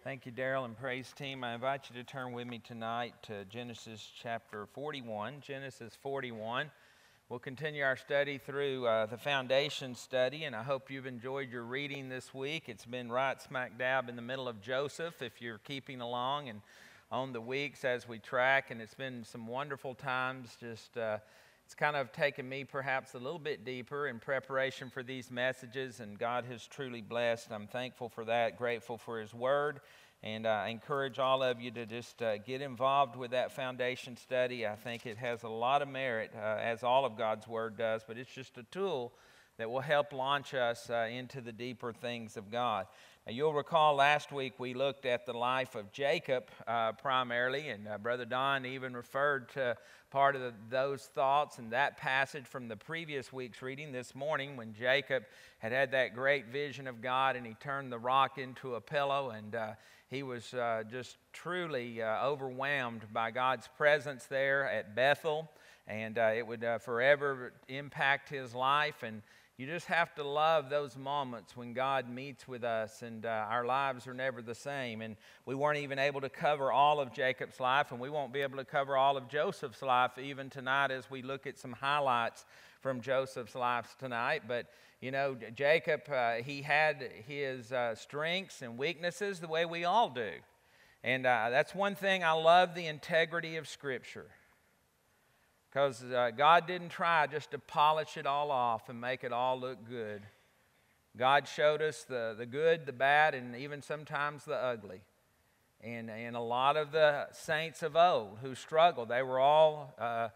Thank you, Daryl and Praise Team. I invite you to turn with me tonight to Genesis chapter 41. Genesis 41. We'll continue our study through the foundation study, and I hope you've enjoyed your reading this week. It's been right smack dab in the middle of Joseph, if you're keeping along, and on the weeks as we track, and it's been some wonderful times. It's kind of taken me perhaps a little bit deeper in preparation for these messages, and God has truly blessed. I'm thankful for that, grateful for His Word, and I encourage all of you to just get involved with that foundation study. I think it has a lot of merit, as all of God's Word does, but it's just a tool that will help launch us into the deeper things of God. Now, you'll recall last week we looked at the life of Jacob primarily, and Brother Don even referred to part of those thoughts and that passage from the previous week's reading this morning when Jacob had that great vision of God and he turned the rock into a pillow, and he was just truly overwhelmed by God's presence there at Bethel, and it would forever impact his life. And you just have to love those moments when God meets with us, and our lives are never the same. And we weren't even able to cover all of Jacob's life, and we won't be able to cover all of Joseph's life even tonight as we look at some highlights from Joseph's life tonight. But, you know, Jacob, he had his strengths and weaknesses the way we all do. And that's one thing I love, the integrity of Scripture. Because God didn't try just to polish it all off and make it all look good. God showed us the good, the bad, and even sometimes the ugly. And a lot of the saints of old who struggled, they were all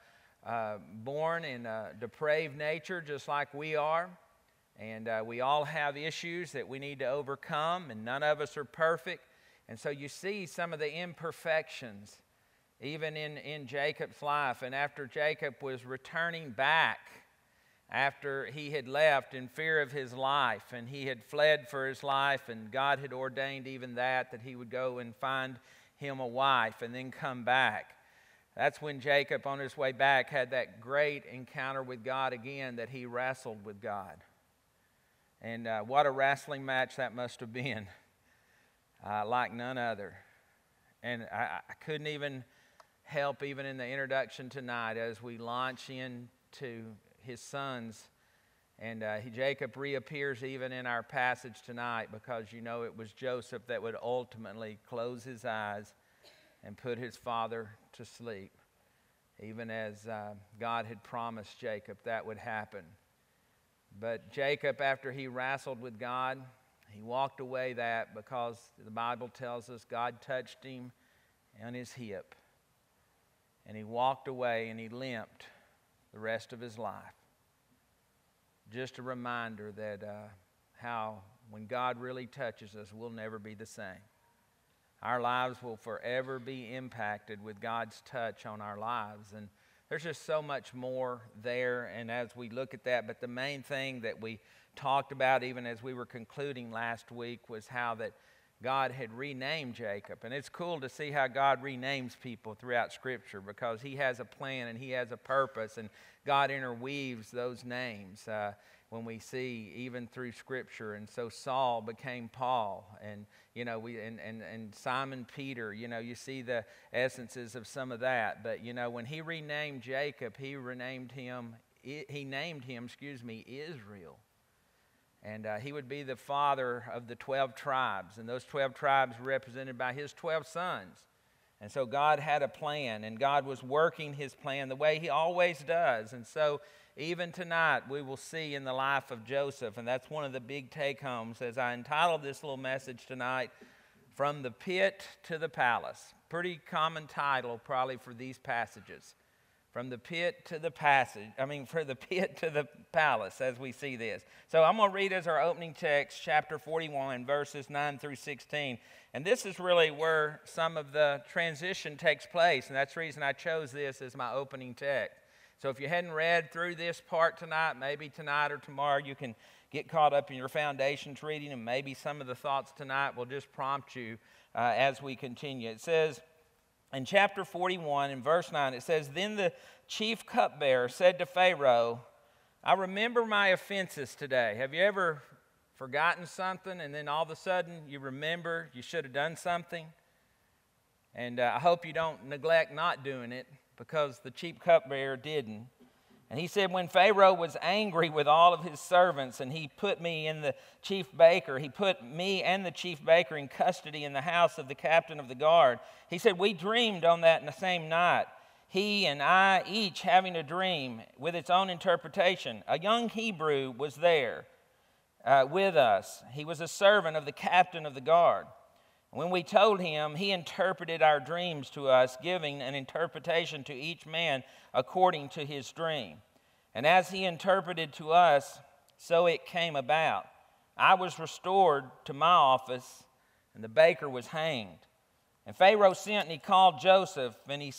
born in a depraved nature just like we are. And we all have issues that we need to overcome, and none of us are perfect. And so you see some of the imperfections even in Jacob's life. And after Jacob was returning back, after he had left in fear of his life, and he had fled for his life, and God had ordained even that he would go and find him a wife and then come back. That's when Jacob, on his way back, had that great encounter with God again, that he wrestled with God. And what a wrestling match that must have been, like none other. And I couldn't even help, even in the introduction tonight, as we launch into his sons. And Jacob reappears even in our passage tonight, because you know it was Joseph that would ultimately close his eyes and put his father to sleep. Even as God had promised Jacob that would happen. But Jacob, after he wrestled with God, he walked away because the Bible tells us God touched him on his hip. And he walked away and he limped the rest of his life. Just a reminder that how when God really touches us, we'll never be the same. Our lives will forever be impacted with God's touch on our lives. And there's just so much more there, and as we look at that, but the main thing that we talked about even as we were concluding last week was how that God had renamed Jacob. And it's cool to see how God renames people throughout Scripture, because He has a plan and He has a purpose, and God interweaves those names when we see even through Scripture. And so Saul became Paul, and you know and Simon Peter. You know, you see the essences of some of that. But you know, when He renamed Jacob, He named him Israel. And he would be the father of the 12 tribes. And those 12 tribes were represented by his 12 sons. And so God had a plan, and God was working His plan the way He always does. And so even tonight we will see in the life of Joseph, and that's one of the big take-homes, as I entitled this little message tonight, From the Pit to the Palace. Pretty common title probably for these passages. From the pit to the for the pit to the palace, as we see this. So I'm going to read as our opening text, chapter 41, verses 9 through 16. And this is really where some of the transition takes place. And that's the reason I chose this as my opening text. So if you hadn't read through this part tonight, maybe tonight or tomorrow you can get caught up in your foundations reading. And maybe some of the thoughts tonight will just prompt you as we continue. It says, in chapter 41, in verse 9, it says, Then the chief cupbearer said to Pharaoh, I remember my offenses today. Have you ever forgotten something, and then all of a sudden you remember you should have done something. And I hope you don't neglect not doing it, because the chief cupbearer didn't. And he said, when Pharaoh was angry with all of his servants, and he put me and the chief baker in custody in the house of the captain of the guard. He said, we dreamed on that same night, he and I each having a dream with its own interpretation. A young Hebrew was there with us. He was a servant of the captain of the guard. When we told him, he interpreted our dreams to us, giving an interpretation to each man according to his dream. And as he interpreted to us, so it came about. I was restored to my office, and the baker was hanged. And Pharaoh sent, and he called Joseph,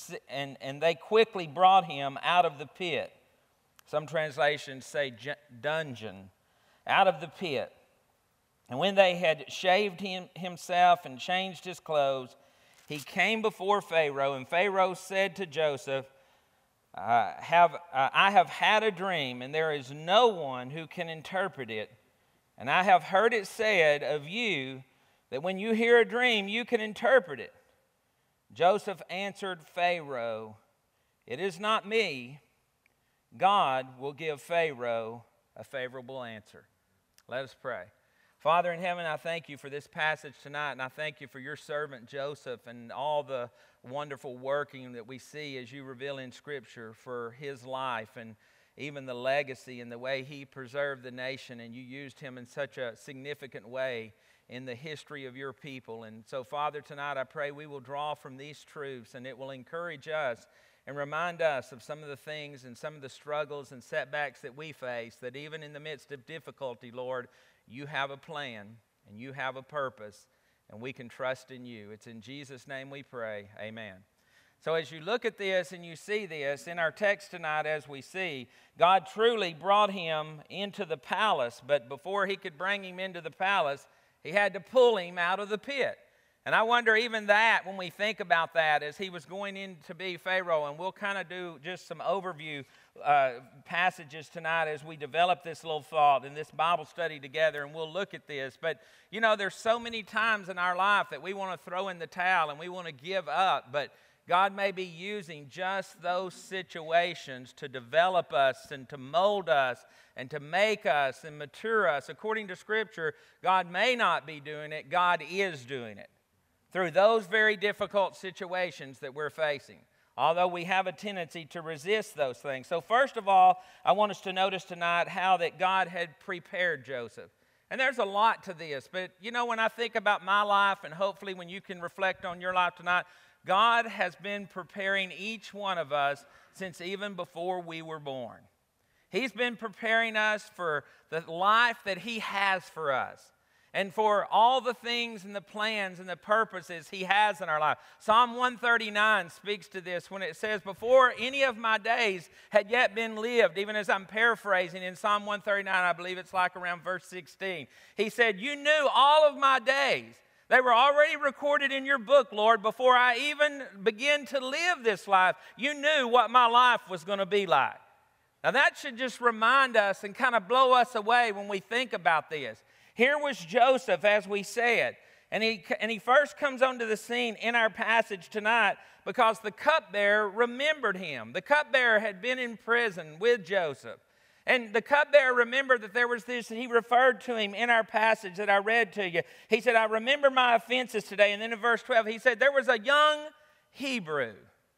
and they quickly brought him out of the pit. Some translations say dungeon, out of the pit. And when they had shaved himself and changed his clothes, he came before Pharaoh, and Pharaoh said to Joseph, I have had a dream, and there is no one who can interpret it. And I have heard it said of you that when you hear a dream, you can interpret it. Joseph answered Pharaoh, it is not me. God will give Pharaoh a favorable answer. Let us pray. Father in heaven, I thank you for this passage tonight, and I thank you for your servant Joseph and all the wonderful working that we see as you reveal in Scripture for his life, and even the legacy and the way he preserved the nation, and you used him in such a significant way in the history of your people. And so, Father, tonight I pray we will draw from these truths, and it will encourage us and remind us of some of the things and some of the struggles and setbacks that we face, that even in the midst of difficulty, Lord, you have a plan and you have a purpose, and we can trust in you. It's in Jesus' name we pray. Amen. So as you look at this and you see this in our text tonight, as we see, God truly brought him into the palace, but before he could bring him into the palace, he had to pull him out of the pit. And I wonder even that, when we think about that, as he was going in to be Pharaoh, and we'll kind of do just some overview passages tonight as we develop this little thought in this Bible study together, and we'll look at this. But, you know, there's so many times in our life that we want to throw in the towel and we want to give up, but God may be using just those situations to develop us and to mold us and to make us and mature us. According to Scripture, God may not be doing it, God is doing it through those very difficult situations that we're facing, although we have a tendency to resist those things. So first of all, I want us to notice tonight how that God had prepared Joseph. And there's a lot to this, but you know, when I think about my life, and hopefully when you can reflect on your life tonight, God has been preparing each one of us since even before we were born. He's been preparing us for the life that He has for us, and for all the things and the plans and the purposes He has in our life. Psalm 139 speaks to this when it says, before any of my days had yet been lived, even as I'm paraphrasing in Psalm 139, I believe it's like around verse 16. He said, you knew all of my days. They were already recorded in your book, Lord, before I even begin to live this life. You knew what my life was going to be like. Now that should just remind us and kind of blow us away when we think about this. Here was Joseph, as we said, and he first comes onto the scene in our passage tonight because the cupbearer remembered him. The cupbearer had been in prison with Joseph, and the cupbearer remembered that there was this, he referred to him in our passage that I read to you. He said, I remember my offenses today, and then in verse 12 he said, there was a young Hebrew.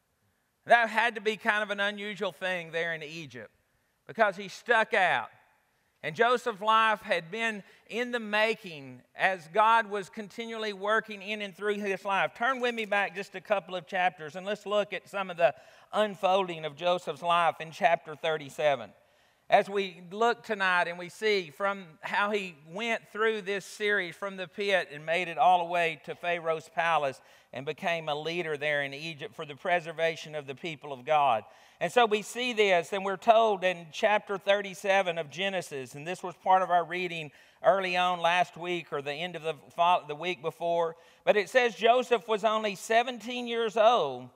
That had to be kind of an unusual thing there in Egypt because he stuck out. And Joseph's life had been in the making as God was continually working in and through his life. Turn with me back just a couple of chapters and let's look at some of the unfolding of Joseph's life in chapter 37. As we look tonight and we see from how he went through this series from the pit and made it all the way to Pharaoh's palace and became a leader there in Egypt for the preservation of the people of God. And so we see this, and we're told in chapter 37 of Genesis, and this was part of our reading early on last week or the end of the week before, but it says Joseph was only 17 years old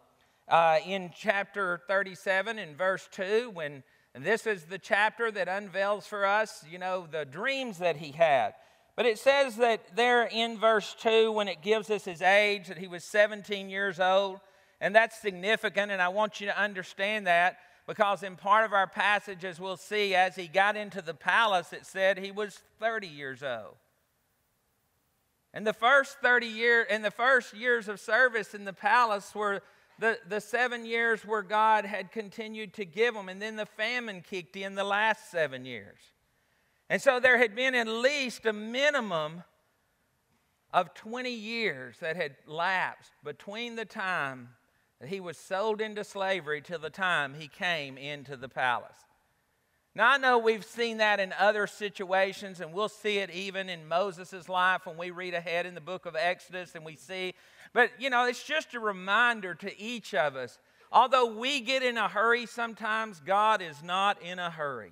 in chapter 37 in verse 2, and this is the chapter that unveils for us, you know, the dreams that he had. But it says that there in verse 2, when it gives us his age, that he was 17 years old. And that's significant, and I want you to understand that, because in part of our passage, as we'll see, as he got into the palace, it said he was 30 years old. And the first years of service in the palace were the 7 years where God had continued to give them, and then the famine kicked in the last 7 years. And so there had been at least a minimum of 20 years that had lapsed between the time that he was sold into slavery till the time he came into the palace. Now, I know we've seen that in other situations, and we'll see it even in Moses' life when we read ahead in the book of Exodus and we see. But, it's just a reminder to each of us. Although we get in a hurry sometimes, God is not in a hurry.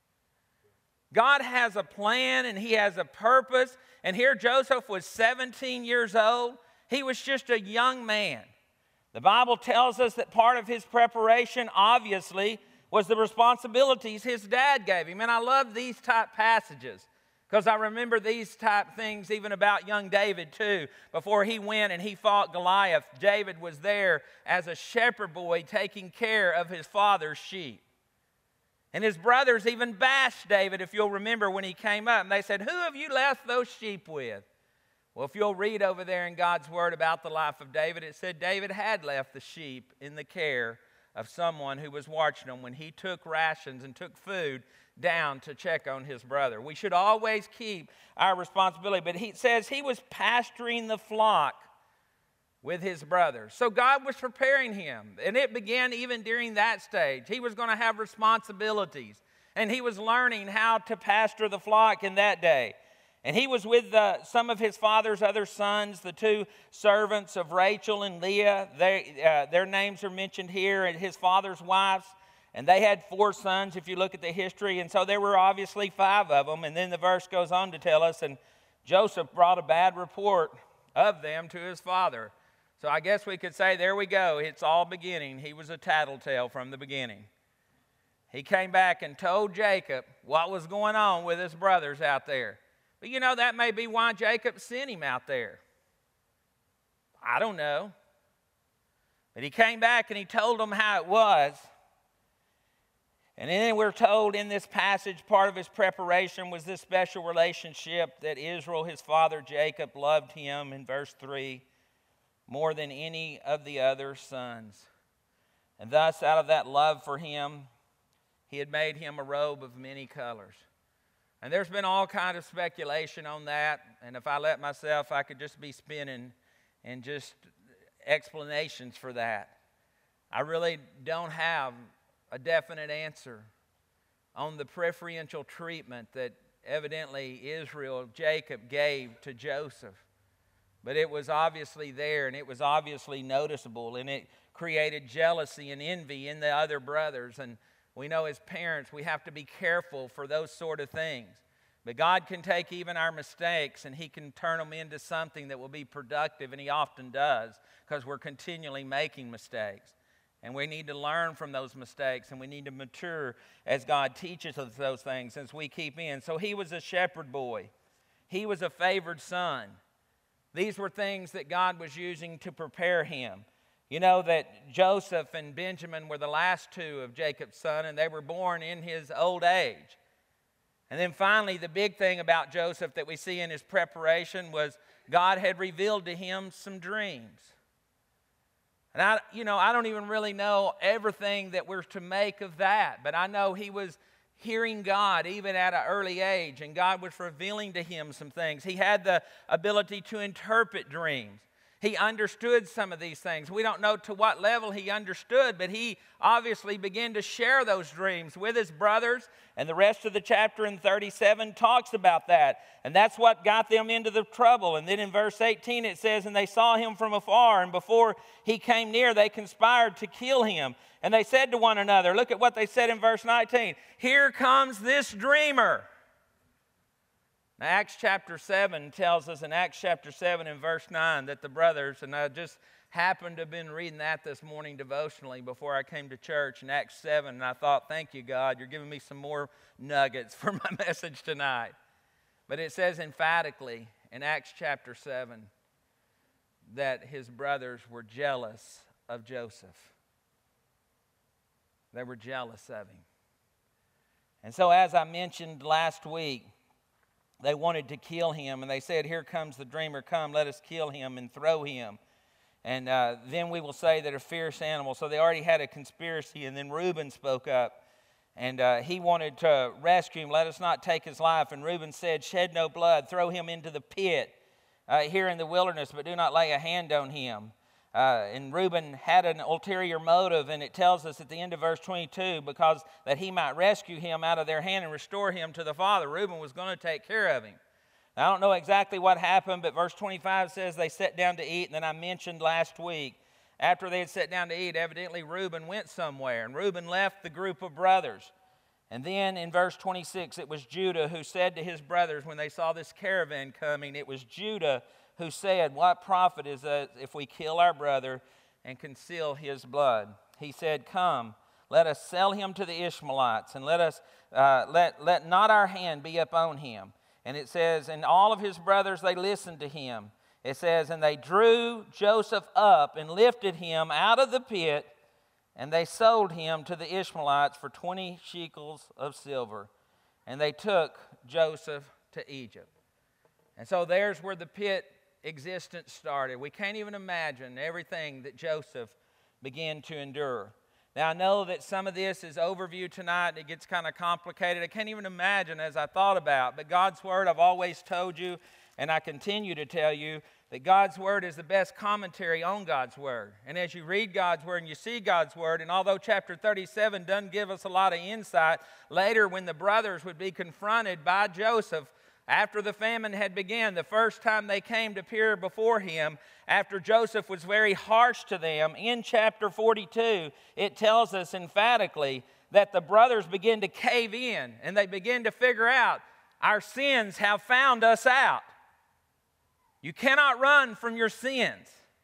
God has a plan and he has a purpose. And here Joseph was 17 years old. He was just a young man. The Bible tells us that part of his preparation, obviously, was the responsibilities his dad gave him. And I love these type passages because I remember these type things even about young David too. Before he went and he fought Goliath, David was there as a shepherd boy taking care of his father's sheep. And his brothers even bashed David, if you'll remember, when he came up. And they said, "Who have you left those sheep with?" Well, if you'll read over there in God's Word about the life of David, it said David had left the sheep in the care of someone who was watching them when he took rations and took food down to check on his brother. We should always keep our responsibility. But he says he was pasturing the flock with his brothers. So God was preparing him. And it began even during that stage. He was going to have responsibilities. And he was learning how to pasture the flock in that day. And he was with some of his father's other sons, the two servants of Rachel and Leah. Their names are mentioned here, and his father's wives. And they had 4 sons, if you look at the history. And so there were obviously 5 of them. And then the verse goes on to tell us, and Joseph brought a bad report of them to his father. So I guess we could say, there we go. It's all beginning. He was a tattletale from the beginning. He came back and told Jacob what was going on with his brothers out there. But that may be why Jacob sent him out there. I don't know. But he came back and he told them how it was. And then we're told in this passage, part of his preparation was this special relationship that Israel, his father Jacob, loved him in verse 3 more than any of the other sons. And thus, out of that love for him, he had made him a robe of many colors. And there's been all kind of speculation on that. And if I let myself, I could just be spinning and just explanations for that. I really don't have a definite answer on the preferential treatment that evidently Jacob gave to Joseph. But it was obviously there, and it was obviously noticeable, and it created jealousy and envy in the other brothers. And we know as parents we have to be careful for those sort of things. But God can take even our mistakes and he can turn them into something that will be productive, and he often does, because we're continually making mistakes. And we need to learn from those mistakes, and we need to mature as God teaches us those things as we keep in. So he was a shepherd boy. He was a favored son. These were things that God was using to prepare him. You know that Joseph and Benjamin were the last 2 of Jacob's son, and they were born in his old age. And then finally, the big thing about Joseph that we see in his preparation was God had revealed to him some dreams. And I don't even really know everything that we're to make of that, but I know he was hearing God even at an early age, and God was revealing to him some things. He had the ability to interpret dreams. He understood some of these things. We don't know to what level he understood, but he obviously began to share those dreams with his brothers, and the rest of the chapter in 37 talks about that. And that's what got them into the trouble. And then in verse 18 it says, "And they saw him from afar, and before he came near, they conspired to kill him. And they said to one another," look at what they said in verse 19, "Here comes this dreamer." Now, Acts chapter 7 tells us in Acts chapter 7 and verse 9 that the brothers, and I just happened to have been reading that this morning devotionally before I came to church in Acts 7, and I thought, thank you, God, you're giving me some more nuggets for my message tonight. But it says emphatically in Acts chapter 7 that his brothers were jealous of Joseph. They were jealous of him. And so as I mentioned last week, they wanted to kill him, and they said, "Here comes the dreamer, come, let us kill him and throw him. And then we will say that a fierce animal." So they already had a conspiracy, and then Reuben spoke up, and he wanted to rescue him. "Let us not take his life." And Reuben said, "Shed no blood, throw him into the pit here in the wilderness, but do not lay a hand on him." And Reuben had an ulterior motive, and it tells us at the end of verse 22, because that he might rescue him out of their hand and restore him to the father. Reuben was going to take care of him. Now, I don't know exactly what happened, but verse 25 says they sat down to eat, and then I mentioned last week, after they had sat down to eat, evidently Reuben went somewhere, and Reuben left the group of brothers. And then in verse 26, it was Judah who said to his brothers when they saw this caravan coming, it was Judah who said, "What profit is it if we kill our brother and conceal his blood?" He said, "Come, let us sell him to the Ishmaelites, and let us let not our hand be upon him." And it says, and all of his brothers, they listened to him. It says, and they drew Joseph up and lifted him out of the pit, and they sold him to the Ishmaelites for 20 shekels of silver. And they took Joseph to Egypt. And so there's where the pit existence started. We can't even imagine everything that Joseph began to endure. Now, I know that some of this is overview tonight. It gets kind of complicated. I can't even imagine as I thought about. But God's Word, I've always told you, and I continue to tell you, that God's Word is the best commentary on God's Word. And as you read God's Word and you see God's Word, and although chapter 37 doesn't give us a lot of insight, later when the brothers would be confronted by Joseph, after the famine had begun, the first time they came to appear before him, after Joseph was very harsh to them, in chapter 42, it tells us emphatically that the brothers begin to cave in, and they begin to figure out, our sins have found us out. You cannot run from your sins.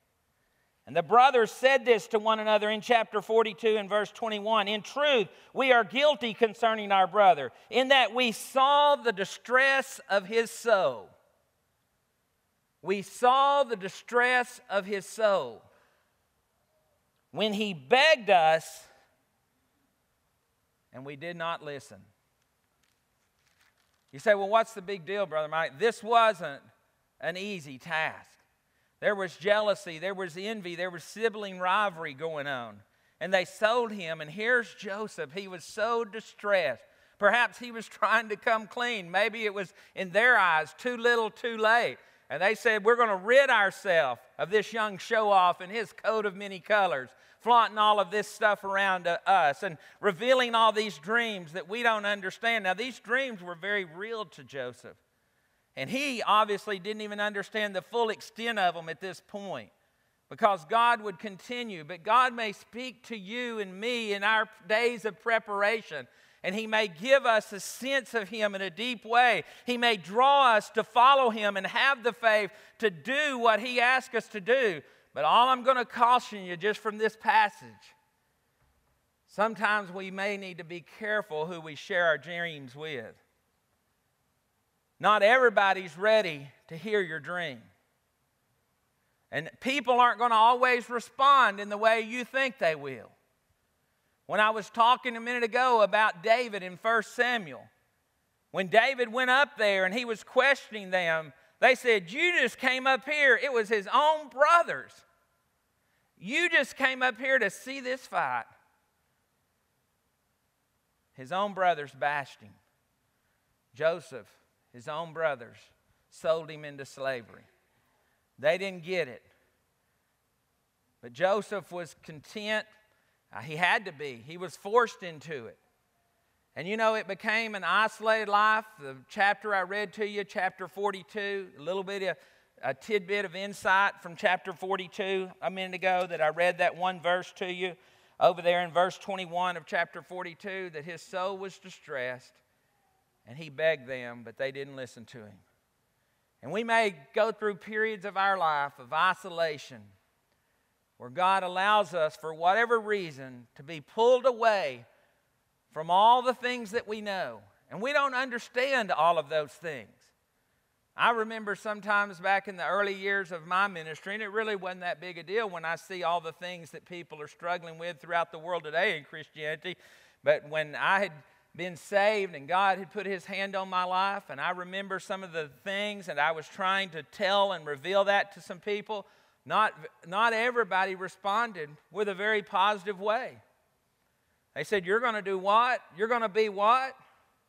And the brothers said this to one another in chapter 42 and verse 21. "In truth, we are guilty concerning our brother, in that we saw the distress of his soul." We saw the distress of his soul when he begged us, and we did not listen. You say, "Well, what's the big deal, Brother Mike?" This wasn't an easy task. There was jealousy, there was envy, there was sibling rivalry going on. And they sold him, and here's Joseph. He was so distressed. Perhaps he was trying to come clean. Maybe it was, in their eyes, too little, too late. And they said, "We're going to rid ourselves of this young show-off in his coat of many colors, flaunting all of this stuff around us and revealing all these dreams that we don't understand." Now, these dreams were very real to Joseph. And he obviously didn't even understand the full extent of them at this point, because God would continue. But God may speak to you and me in our days of preparation, and He may give us a sense of Him in a deep way. He may draw us to follow Him and have the faith to do what He asks us to do. But all I'm going to caution you just from this passage, sometimes we may need to be careful who we share our dreams with. Not everybody's ready to hear your dream. And people aren't going to always respond in the way you think they will. When I was talking a minute ago about David in 1 Samuel, when David went up there and he was questioning them, they said, "You just came up here." It was his own brothers. "You just came up here to see this fight." His own brothers bashed him. Joseph, his own brothers, sold him into slavery. They didn't get it. But Joseph was content. He had to be. He was forced into it. And you know, it became an isolated life. The chapter I read to you, chapter 42, a little bit of a tidbit of insight from chapter 42 a minute ago that I read that one verse to you over there in verse 21 of chapter 42, that his soul was distressed. And he begged them, but they didn't listen to him. And we may go through periods of our life of isolation where God allows us, for whatever reason, to be pulled away from all the things that we know. And we don't understand all of those things. I remember sometimes back in the early years of my ministry, and it really wasn't that big a deal when I see all the things that people are struggling with throughout the world today in Christianity. But when I had been saved and God had put His hand on my life, and I remember some of the things, and I was trying to tell and reveal that to some people, not everybody responded with a very positive way. They said, "You're going to do what? You're going to be what?"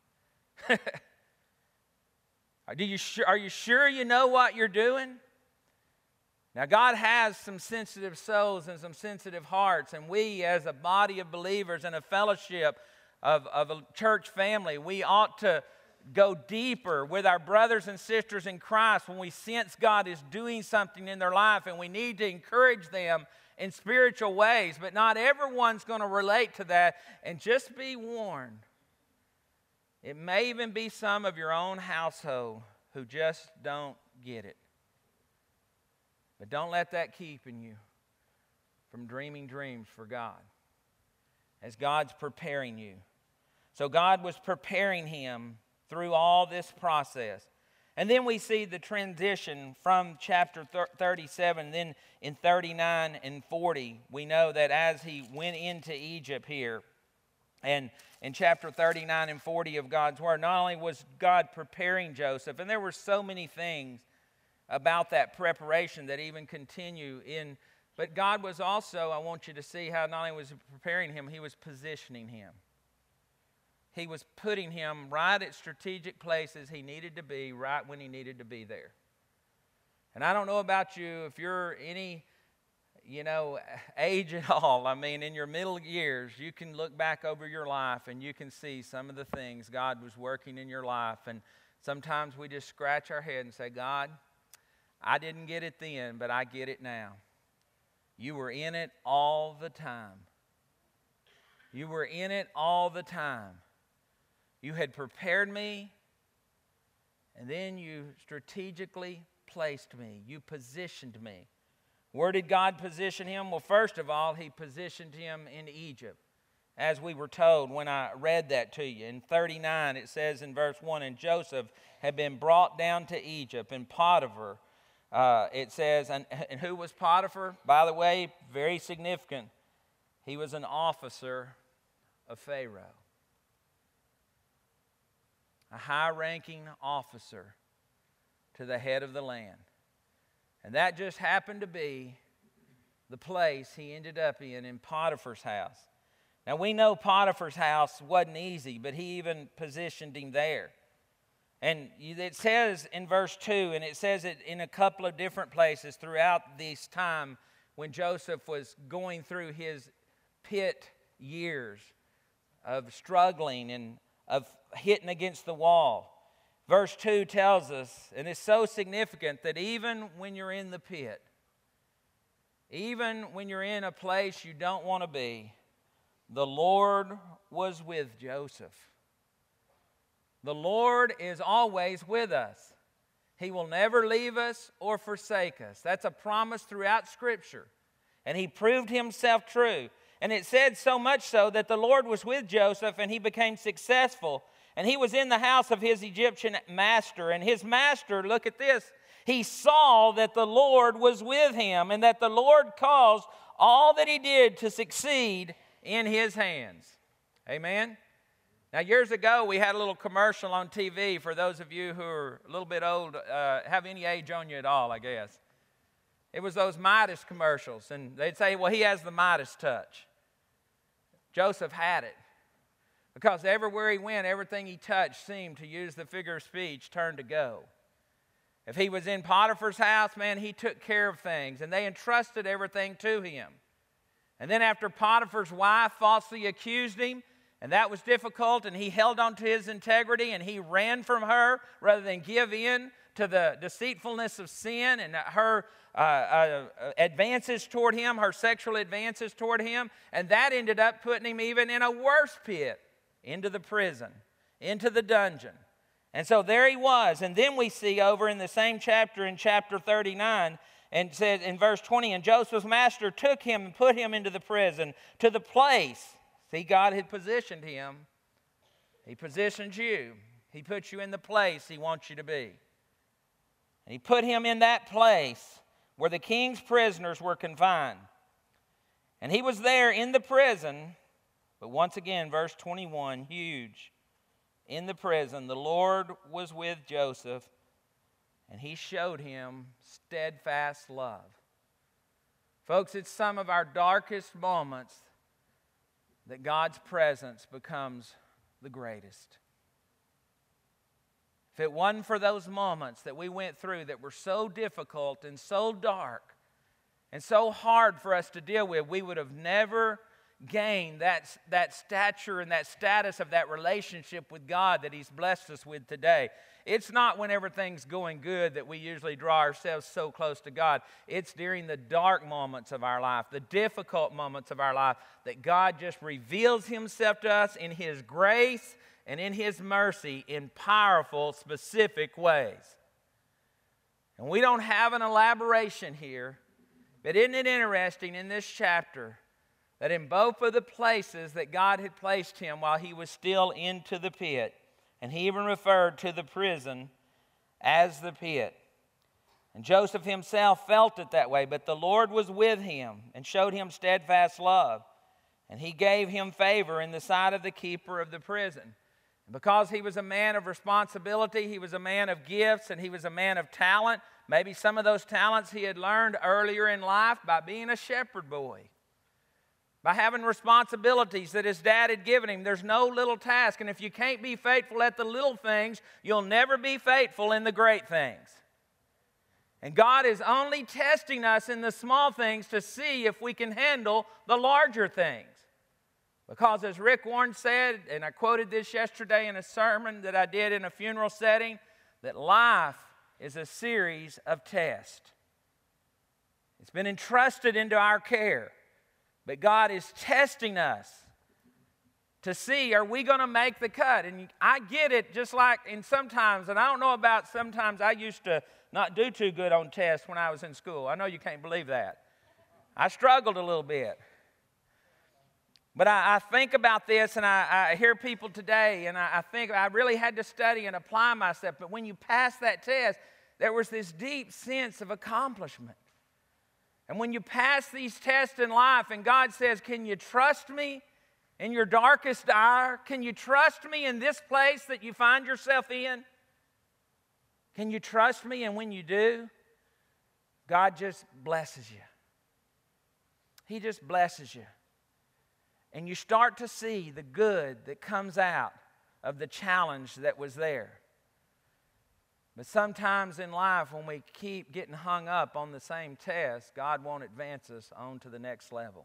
Are you sure you know what you're doing? Now, God has some sensitive souls and some sensitive hearts, and we as a body of believers and a fellowship of a church family, we ought to go deeper with our brothers and sisters in Christ when we sense God is doing something in their life, and we need to encourage them in spiritual ways, but not everyone's going to relate to that, and just be warned. It may even be some of your own household who just don't get it. But don't let that keep you from dreaming dreams for God as God's preparing you. So God was preparing him through all this process. And then we see the transition from chapter 37, then in 39 and 40, we know that as he went into Egypt here, and in chapter 39 and 40 of God's Word, not only was God preparing Joseph, and there were so many things about that preparation that even continue in, but God was also, I want you to see how not only was he preparing him, he was positioning him. He was putting him right at strategic places he needed to be, right when he needed to be there. And I don't know about you, if you're any age at all. I mean, in your middle years, you can look back over your life and you can see some of the things God was working in your life. And sometimes we just scratch our head and say, God, I didn't get it then, but I get it now. You were in it all the time. You were in it all the time. You had prepared me, and then you strategically placed me. You positioned me. Where did God position him? Well, first of all, he positioned him in Egypt, as we were told when I read that to you. In 39, it says in verse 1, and Joseph had been brought down to Egypt, and Potiphar, it says, and who was Potiphar? By the way, very significant. He was an officer of Pharaoh, a high-ranking officer to the head of the land. And that just happened to be the place he ended up in Potiphar's house. Now we know Potiphar's house wasn't easy, but he even positioned him there. And it says in verse 2, and it says it in a couple of different places throughout this time when Joseph was going through his pit years of struggling and of hitting against the wall. Verse 2 tells us, and it's so significant, that even when you're in the pit, even when you're in a place you don't want to be, the Lord was with Joseph. The Lord is always with us. He will never leave us or forsake us. That's a promise throughout Scripture. And he proved himself true. And it said so much so that the Lord was with Joseph and he became successful. And he was in the house of his Egyptian master. And his master, look at this, he saw that the Lord was with him and that the Lord caused all that he did to succeed in his hands. Amen? Now, years ago, we had a little commercial on TV for those of you who are a little bit old, have any age on you at all, I guess. It was those Midas commercials. And they'd say, well, he has the Midas touch. Joseph had it. Because everywhere he went, everything he touched seemed, to use the figure of speech, turned to gold. If he was in Potiphar's house, man, he took care of things. And they entrusted everything to him. And then after Potiphar's wife falsely accused him, and that was difficult, and he held on to his integrity, and he ran from her rather than give in to the deceitfulness of sin and her advances toward him, her sexual advances toward him. And that ended up putting him even in a worse pit, into the prison, into the dungeon. And so there he was. And then we see over in the same chapter, in chapter 39, and it says in verse 20, and Joseph's master took him and put him into the prison, to the place. See, God had positioned him. He positioned you. He put you in the place he wants you to be. And he put him in that place where the king's prisoners were confined. And he was there in the prison, but once again, verse 21, huge. In the prison, the Lord was with Joseph, and he showed him steadfast love. Folks, it's some of our darkest moments that God's presence becomes the greatest. If it wasn't for those moments that we went through that were so difficult and so dark and so hard for us to deal with, we would have never gained that stature and that status of that relationship with God that He's blessed us with today. It's not when everything's going good that we usually draw ourselves so close to God. It's during the dark moments of our life, the difficult moments of our life, that God just reveals Himself to us in His grace and in His mercy in powerful, specific ways. And we don't have an elaboration here, but isn't it interesting in this chapter that in both of the places that God had placed him while he was still into the pit, and he even referred to the prison as the pit. And Joseph himself felt it that way, but the Lord was with him and showed him steadfast love. And he gave him favor in the sight of the keeper of the prison. And because he was a man of responsibility, he was a man of gifts, and he was a man of talent. Maybe some of those talents he had learned earlier in life by being a shepherd boy, by having responsibilities that his dad had given him. There's no little task. And if you can't be faithful at the little things, you'll never be faithful in the great things. And God is only testing us in the small things to see if we can handle the larger things. Because as Rick Warren said, and I quoted this yesterday in a sermon that I did in a funeral setting, that life is a series of tests. It's been entrusted into our care. But God is testing us to see, are we going to make the cut? And I get it, just like in sometimes, and I don't know about sometimes, I used to not do too good on tests when I was in school. I know you can't believe that. I struggled a little bit. But I think about this, and I hear people today, and I think I really had to study and apply myself. But when you pass that test, there was this deep sense of accomplishment. And when you pass these tests in life and God says, can you trust me in your darkest hour? Can you trust me in this place that you find yourself in? Can you trust me? And when you do, God just blesses you. He just blesses you. And you start to see the good that comes out of the challenge that was there. But sometimes in life, when we keep getting hung up on the same test, God won't advance us on to the next level.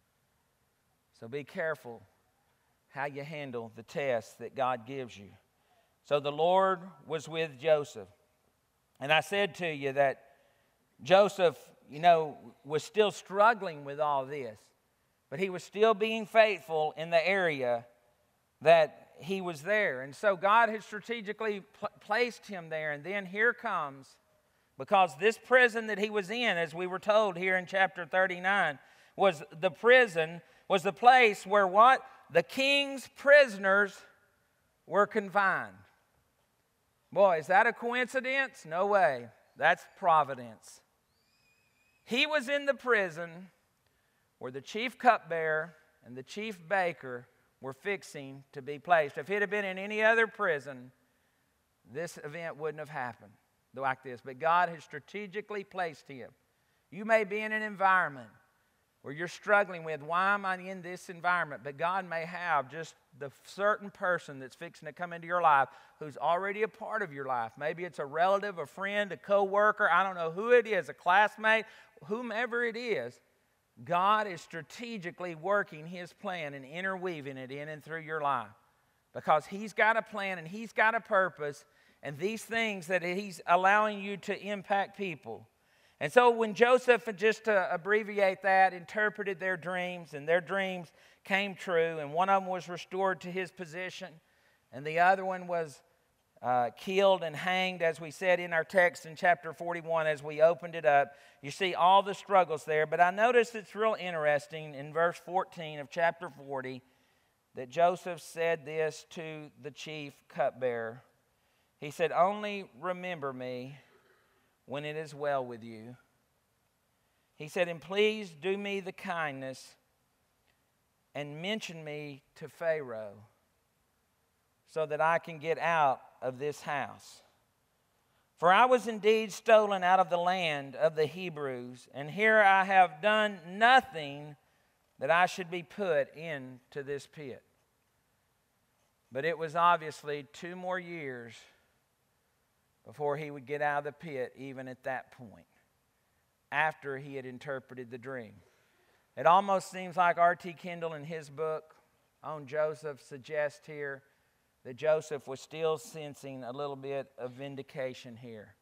So be careful how you handle the tests that God gives you. So the Lord was with Joseph. And I said to you that Joseph, was still struggling with all this. But he was still being faithful in the area that he was there. And so God had strategically placed him there. And then here comes, because this prison that he was in, as we were told here in chapter 39, was the prison, was the place where what? The king's prisoners were confined. Boy, is that a coincidence? No way. That's providence. He was in the prison where the chief cupbearer and the chief baker were fixing to be placed. If it had been in any other prison, this event wouldn't have happened like this. But God has strategically placed him. You may be in an environment where you're struggling with, why am I in this environment? But God may have just the certain person that's fixing to come into your life who's already a part of your life. Maybe it's a relative, a friend, a co-worker, I don't know who it is, a classmate, whomever it is. God is strategically working His plan and interweaving it in and through your life. Because He's got a plan and He's got a purpose. And these things that He's allowing you to impact people. And so when Joseph, just to abbreviate that, interpreted their dreams, and their dreams came true, and one of them was restored to his position, and the other one was killed and hanged, as we said in our text in chapter 41 as we opened it up. You see all the struggles there. But I noticed it's real interesting in verse 14 of chapter 40 that Joseph said this to the chief cupbearer. He said, only remember me when it is well with you. He said, and please do me the kindness and mention me to Pharaoh so that I can get out of this house. For I was indeed stolen out of the land of the Hebrews, and here I have done nothing that I should be put into this pit. But it was obviously 2 more years before he would get out of the pit, even at that point, after he had interpreted the dream. It almost seems like R.T. Kendall in his book on Joseph suggests here that Joseph was still sensing a little bit of vindication here.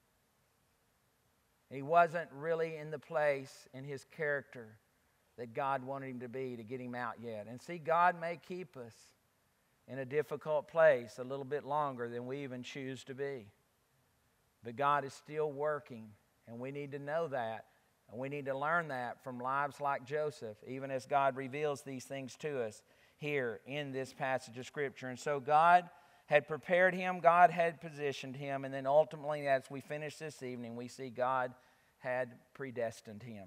He wasn't really in the place in his character that God wanted him to be to get him out yet. And see, God may keep us in a difficult place a little bit longer than we even choose to be. But God is still working, and we need to know that. And we need to learn that from lives like Joseph, even as God reveals these things to us here in this passage of Scripture. And so God had prepared him, God had positioned him, and then ultimately as we finish this evening, we see God had predestined him.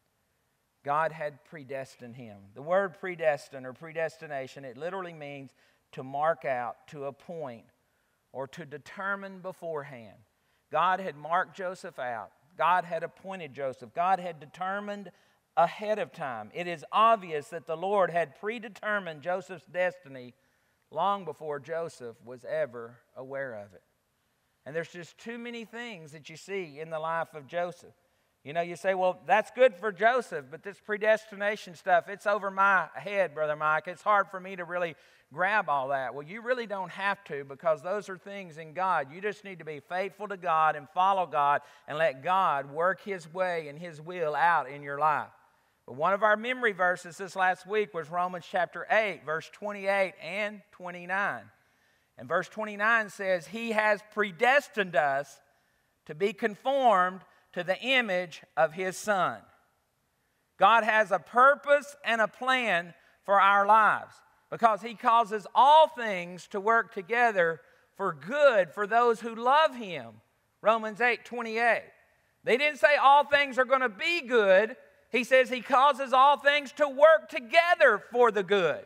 God had predestined him. The word predestined or predestination, it literally means to mark out, to appoint, or to determine beforehand. God had marked Joseph out. God had appointed Joseph. God had determined ahead of time. It is obvious that the Lord had predetermined Joseph's destiny long before Joseph was ever aware of it. And there's just too many things that you see in the life of Joseph. You know, you say, well, that's good for Joseph, but this predestination stuff, it's over my head, Brother Mike. It's hard for me to really grab all that. Well, you really don't have to, because those are things in God. You just need to be faithful to God and follow God and let God work His way and His will out in your life. But one of our memory verses this last week was Romans chapter 8, verse 28 and 29. And verse 29 says, He has predestined us to be conformed to the image of His Son. God has a purpose and a plan for our lives because He causes all things to work together for good for those who love Him. Romans 8:28. They didn't say all things are going to be good. He says He causes all things to work together for the good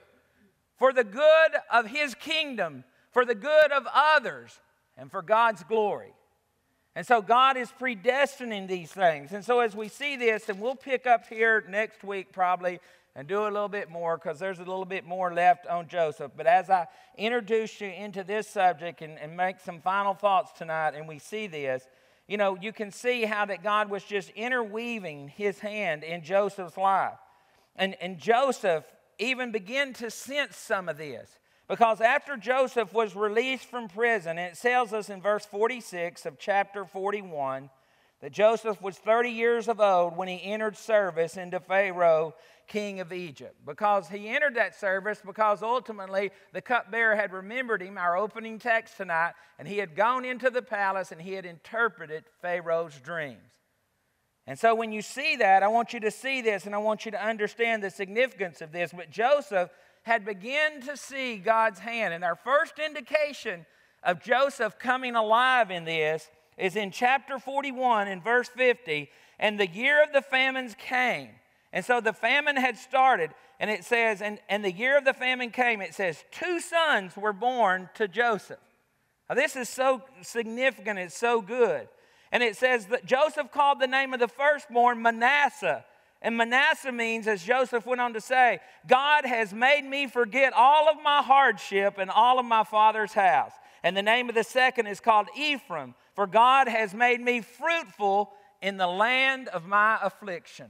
of His kingdom, for the good of others, and for God's glory. And so God is predestining these things. And so as we see this, and we'll pick up here next week probably and do a little bit more because there's a little bit more left on Joseph. But as I introduce you into this subject and make some final thoughts tonight, and we see this, you know, you can see how that God was just interweaving His hand in Joseph's life. And Joseph even began to sense some of this. Because after Joseph was released from prison, and it tells us in verse 46 of chapter 41 that Joseph was 30 years of old when he entered service into Pharaoh, king of Egypt. Because he entered that service because ultimately the cupbearer had remembered him, our opening text tonight, and he had gone into the palace and he had interpreted Pharaoh's dreams. And so when you see that, I want you to see this and I want you to understand the significance of this. But Joseph had begun to see God's hand. And our first indication of Joseph coming alive in this is in chapter 41 in verse 50. And the year of the famines came. And so the famine had started. And it says, and the year of the famine came, it says, 2 sons were born to Joseph. Now this is so significant. It's so good. And it says that Joseph called the name of the firstborn Manasseh. And Manasseh means, as Joseph went on to say, God has made me forget all of my hardship and all of my father's house. And the name of the second is called Ephraim, for God has made me fruitful in the land of my affliction.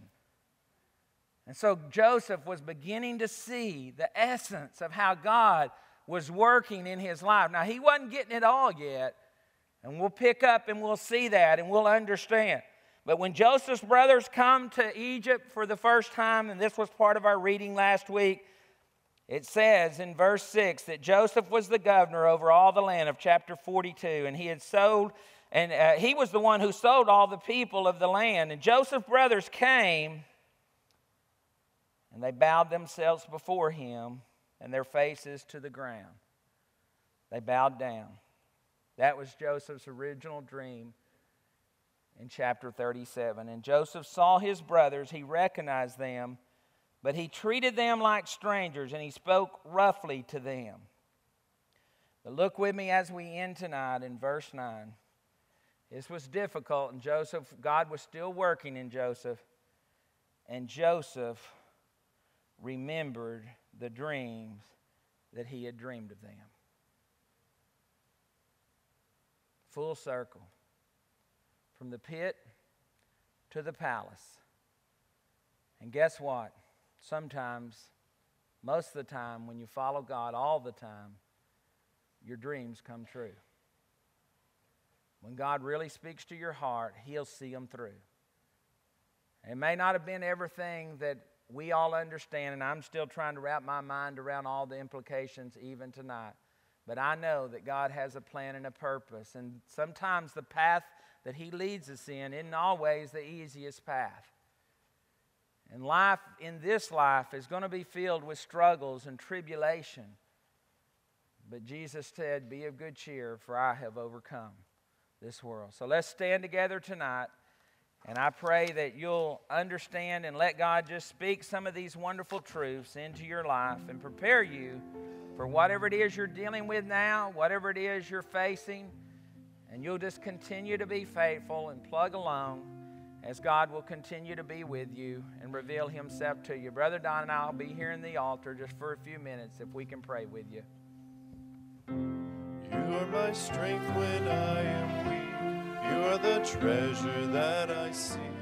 And so Joseph was beginning to see the essence of how God was working in his life. Now, he wasn't getting it all yet, and we'll pick up and we'll see that and we'll understand. But when Joseph's brothers come to Egypt for the first time, and this was part of our reading last week, it says in verse 6 that Joseph was the governor over all the land of chapter 42, and he had sold, and he was the one who sold all the people of the land. And Joseph's brothers came, and they bowed themselves before him, and their faces to the ground. They bowed down. That was Joseph's original dream. in chapter 37. And Joseph saw his brothers, he recognized them, but he treated them like strangers and he spoke roughly to them. But look with me as we end tonight in verse 9. This was difficult, and God was still working in Joseph. And Joseph remembered the dreams that he had dreamed of them. Full circle. From the pit to the palace. And guess what? Sometimes, most of the time, when you follow God all the time, your dreams come true. When God really speaks to your heart, He'll see them through. It may not have been everything that we all understand, and I'm still trying to wrap my mind around all the implications even tonight. But I know that God has a plan and a purpose, and sometimes the path that He leads us in isn't always the easiest path. And life in this life is going to be filled with struggles and tribulation. But Jesus said, "Be of good cheer, for I have overcome this world." So let's stand together tonight, and I pray that you'll understand and let God just speak some of these wonderful truths into your life and prepare you for whatever it is you're dealing with now, whatever it is you're facing, and you'll just continue to be faithful and plug along as God will continue to be with you and reveal Himself to you. Brother Don and I will be here in the altar just for a few minutes if we can pray with you. You are my strength when I am weak. You are the treasure that I seek.